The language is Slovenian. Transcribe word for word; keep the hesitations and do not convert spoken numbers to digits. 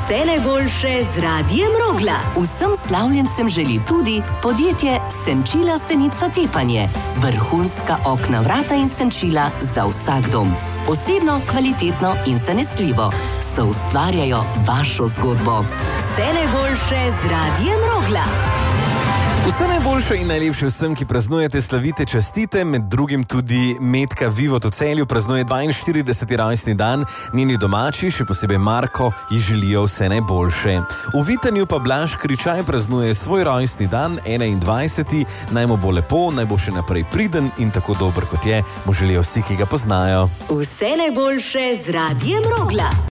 Vse najboljše z Radijem Rogla. Vsem slavljencem želi tudi podjetje Senčila Senica Tepanje. Vrhunska okna, vrata in senčila za vsak dom. Osebno, kvalitetno in zanesljivo. Soustvarjajo vašo zgodbo. Vse najboljše z Radijem Rogla. Vse najboljše in najlepše vsem, ki praznujete, slavite, častite, med drugim tudi Metka Vivot v Celju praznuje dvainštirideseti rojstni dan, njeni domači, še posebej Marko, ji želijo vse najboljše. V Vitanju pa Blaž Kričaj praznuje svoj rojstni dan, enaindvajseti, naj mu bo lepo, naj bo še naprej priden in tako dober kot je, mu želijo vsi, ki ga poznajo. Vse najboljše z Radijem Rogla.